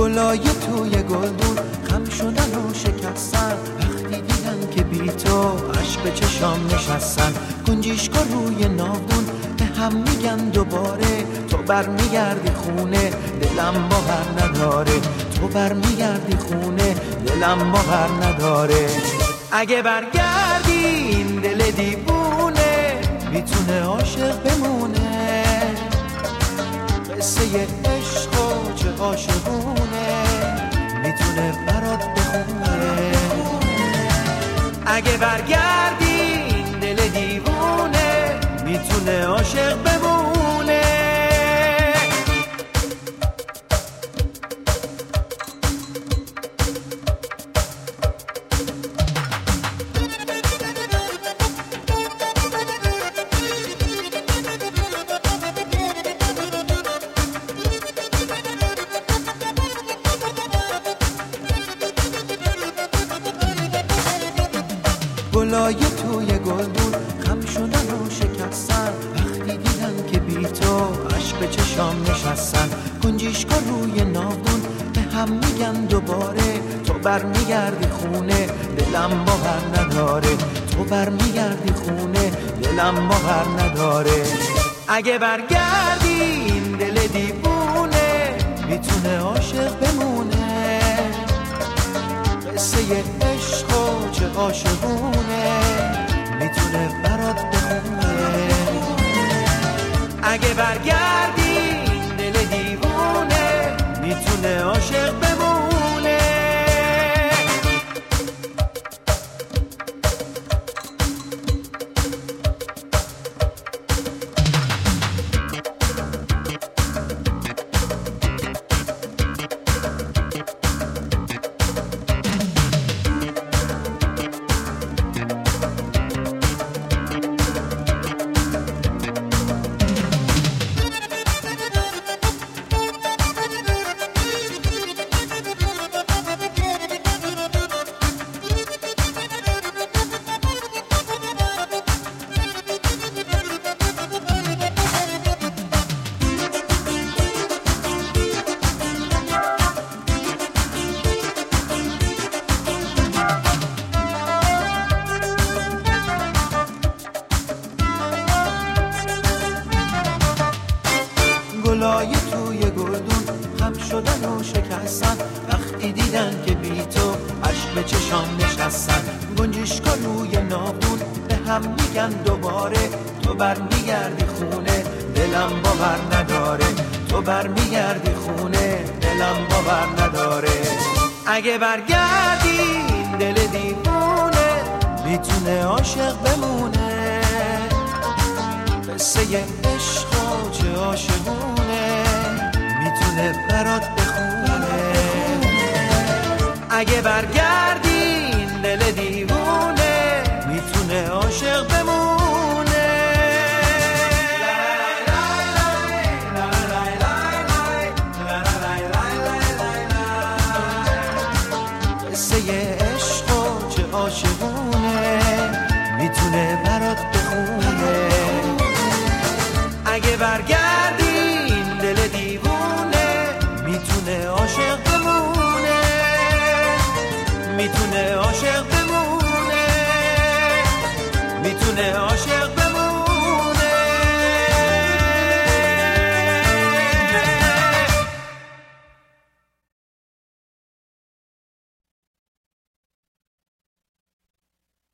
گلای توی گلدون خم شدن و شکستن، وقتی دیدن که بی تو عشق به چشام نشستن. گنجیشکا روی ناودون به هم میگن دوباره، تو برمیگردی خونه دلم باور نداره، تو برمیگردی خونه دلم باور نداره. اگه برگردی این دل دیوونه میتونه عاشق بمونه، قصه عشق و چه عاشقونه میتونه برات بخونه. اگه برگردی این دل دیوونه میتونه عاشق بمونه. گلای توی گلدون خم شدن و شکستن، وقتی دیدن که بی تو عشق به چشام نشستن. گنجیشکا روی ناودون به هم میگن دوباره، تو برمیگردی خونه دلم باور نداره، تو برمیگردی خونه دلم باور نداره. اگه برگردی این دل دیوونه میتونه عاشق بمونه، قصه عشق و چه عاشقونه میتونه برات بخونه. اگه برگردی این دل دیوونه میتونه عاشق بمونه. گلای توی گلدون خم شدن و شکستن، وقتی دیدن که بی تو عشق به چشام نشستن. گنجیشکا روی ناودون به هم میگن دوباره، تو برمیگردی خونه دلم باور نداره، تو برمیگردی خونه دلم باور نداره. اگه برگردی این دل دیوونه میتونه عاشق بمونه، قصه عشق و چه عاشقونه میتونه برات بخونه. اگه برگردی این دل دیوونه میتونه عاشق بمونه. قصه عشق و چه عاشقونه میتونه برات